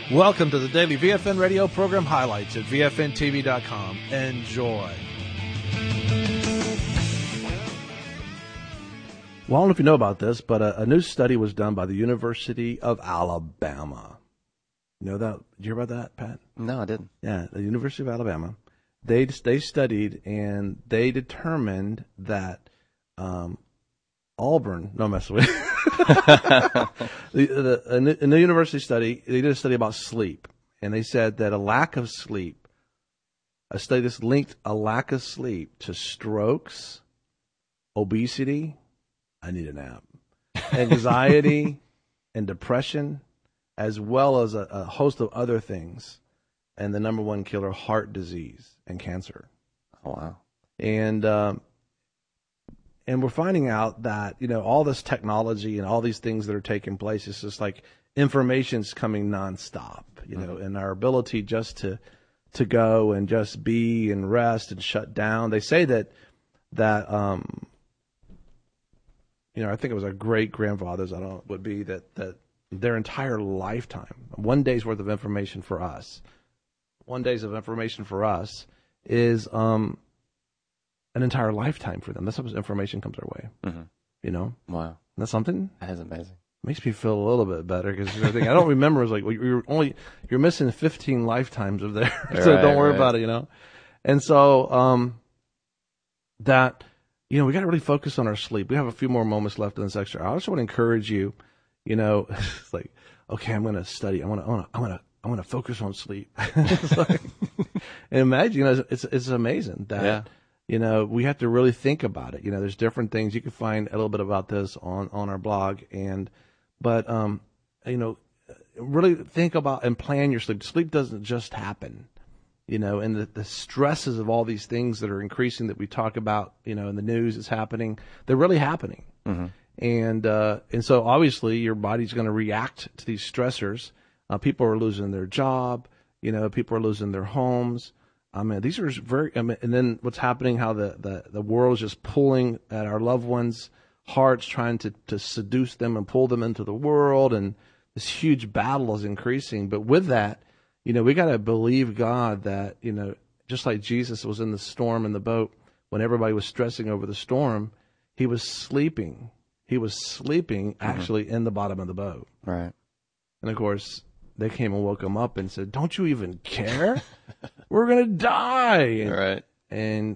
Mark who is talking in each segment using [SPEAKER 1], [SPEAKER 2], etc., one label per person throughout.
[SPEAKER 1] Welcome to the daily VFN radio program highlights at VFNTV.com. Enjoy. Well, I don't know if you know about this, but a new study was done by the University of Alabama. You know that? Did you hear about that, Pat?
[SPEAKER 2] No, I didn't.
[SPEAKER 1] Yeah, the University of Alabama. They studied and they determined that Auburn, no, I'm messing with you. In the university study, they did a study about sleep, and they said that a lack of sleep, a study that's linked a lack of sleep to strokes, obesity, I need a nap, anxiety, and depression, as well as a host of other things, and the number one killer, heart disease and cancer.
[SPEAKER 2] Oh, wow.
[SPEAKER 1] And we're finding out that, you know, all this technology and all these things that are taking place, it's just like information's coming nonstop, you know, and our ability just to go and just be and rest and shut down. They say that you know, I think it was our great grandfathers, would be that their entire lifetime, 1 day's worth of information for us, 1 day's of information for us is an entire lifetime for them. That's how much information comes our way. Mm-hmm. You know?
[SPEAKER 2] Wow.
[SPEAKER 1] Isn't that something?
[SPEAKER 2] That is amazing.
[SPEAKER 1] Makes me feel a little bit better because I don't remember. It's like you're missing 15 lifetimes of there, so don't worry about it. You know, and so that, you know, we got to really focus on our sleep. We have a few more moments left in this extra hour. I just want to encourage you. You know, it's like, okay, I'm going to study. I want to focus on sleep. It's like, and imagine, you know, it's amazing that. Yeah. You know, we have to really think about it. You know, there's different things. You can find a little bit about this on our blog. But you know, really think about and plan your sleep. Sleep doesn't just happen, you know, and the stresses of all these things that are increasing that we talk about, you know, in the news is happening. They're really happening. Mm-hmm. And so obviously your body's going to react to these stressors. People are losing their job. You know, people are losing their homes. I mean, these are very, and then what's happening, how the world is just pulling at our loved ones' hearts, trying to seduce them and pull them into the world. And this huge battle is increasing. But with that, you know, we got to believe God that, you know, just like Jesus was in the storm in the boat, when everybody was stressing over the storm, he was sleeping. He was sleeping actually in the bottom of the boat.
[SPEAKER 2] Right.
[SPEAKER 1] And of course, they came and woke him up and said, "Don't you even care? We're gonna die."
[SPEAKER 2] Right.
[SPEAKER 1] And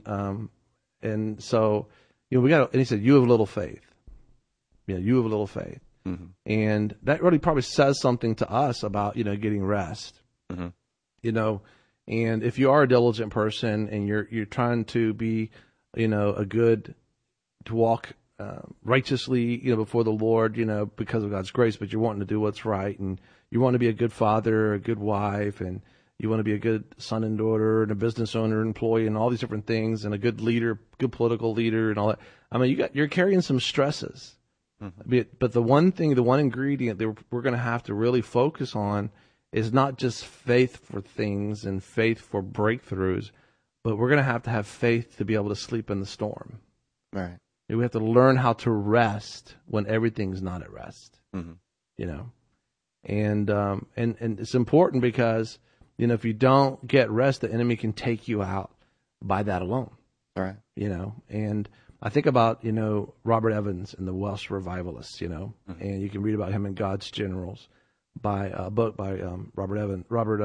[SPEAKER 1] so, you know, and he said, "You have little faith." Yeah, you have little faith. Mm-hmm. And that really probably says something to us about, you know, getting rest. Mm-hmm. You know, and if you are a diligent person and you're trying to be, you know, to walk righteously, you know, before the Lord, you know, because of God's grace, but you're wanting to do what's right, and you want to be a good father, a good wife, and you want to be a good son and daughter and a business owner, employee, and all these different things, and a good leader, good political leader, and all that. I mean, you're carrying some stresses. Mm-hmm. But the one ingredient that we're going to have to really focus on is not just faith for things and faith for breakthroughs, but we're going to have faith to be able to sleep in the storm.
[SPEAKER 2] Right.
[SPEAKER 1] We have to learn how to rest when everything's not at rest. Mm-hmm. You know. And it's important because, you know, if you don't get rest, the enemy can take you out by that alone.
[SPEAKER 2] All right.
[SPEAKER 1] You know, and I think about, you know, Robert Evans and the Welsh Revivalists, you know, and you can read about him in God's Generals by a book by Robert Evans. Robert,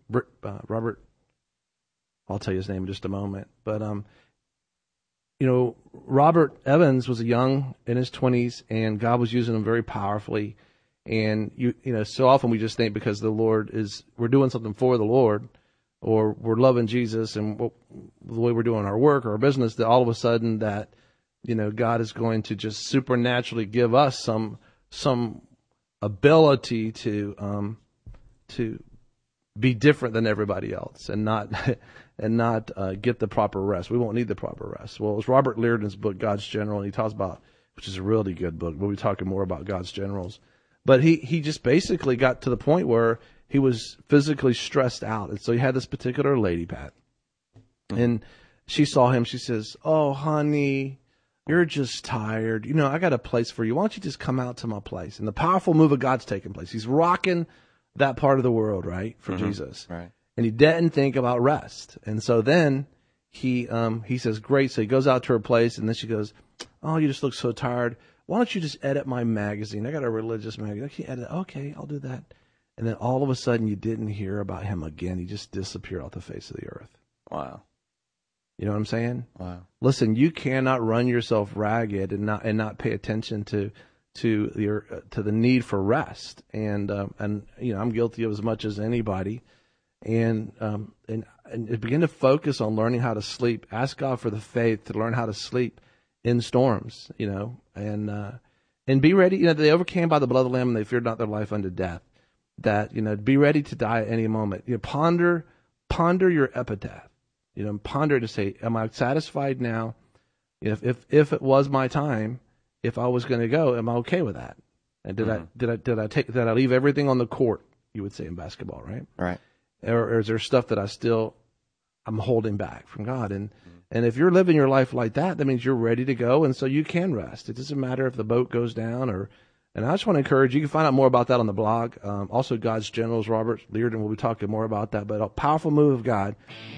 [SPEAKER 1] I'll tell you his name in just a moment. But, you know, Robert Evans was in his 20s, and God was using him very powerfully. And you know, so often we just think because we're doing something for the Lord, or we're loving Jesus, and the way we're doing our work or our business, that all of a sudden that, you know, God is going to just supernaturally give us some ability to be different than everybody else, and not get the proper rest. We won't need the proper rest. Well, it was Robert Liardon's book, God's General, and he talks about, which is a really good book. We'll be talking more about God's Generals. But he just basically got to the point where he was physically stressed out. And so he had this particular lady, Pat. And she saw him. She says, "Oh, honey, you're just tired. You know, I got a place for you. Why don't you just come out to my place?" And the powerful move of God's taking place. He's rocking that part of the world, right, for Jesus.
[SPEAKER 2] Right.
[SPEAKER 1] And he didn't think about rest. And so then he says, great. So he goes out to her place, and then she goes, oh, you just look so tired. Why don't you just edit my magazine? I got a religious magazine. Can you edit? Okay, I'll do that. And then all of a sudden you didn't hear about him again. He just disappeared off the face of the earth.
[SPEAKER 2] Wow.
[SPEAKER 1] You know what I'm saying?
[SPEAKER 2] Wow.
[SPEAKER 1] Listen, you cannot run yourself ragged and not pay attention to the need for rest. And you know, I'm guilty of as much as anybody. And begin to focus on learning how to sleep. Ask God for the faith to learn how to sleep in storms, you know, and be ready. You know, they overcame by the blood of the Lamb, and they feared not their life unto death. That, you know, be ready to die at any moment. You know, ponder your epitaph. You know, ponder to say, am I satisfied now? You know, if it was my time, if I was going to go, am I okay with that? And did I leave everything on the court? You would say in basketball, right?
[SPEAKER 2] Right.
[SPEAKER 1] Or is there stuff that I'm holding back from God? And if you're living your life like that, that means you're ready to go, and so you can rest. It doesn't matter if the boat goes down and I just want to encourage you. You can find out more about that on the blog. Also, God's Generals, Robert Leardon will be talking more about that. But a powerful move of God.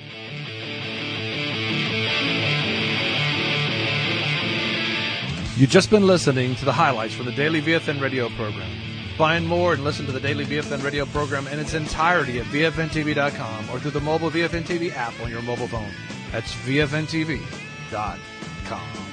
[SPEAKER 1] You've just been listening to the highlights from the Daily VFN radio program. Find more and listen to the Daily VFN radio program in its entirety at VFNTV.com or through the mobile VFN TV app on your mobile phone. That's VFNTV.com.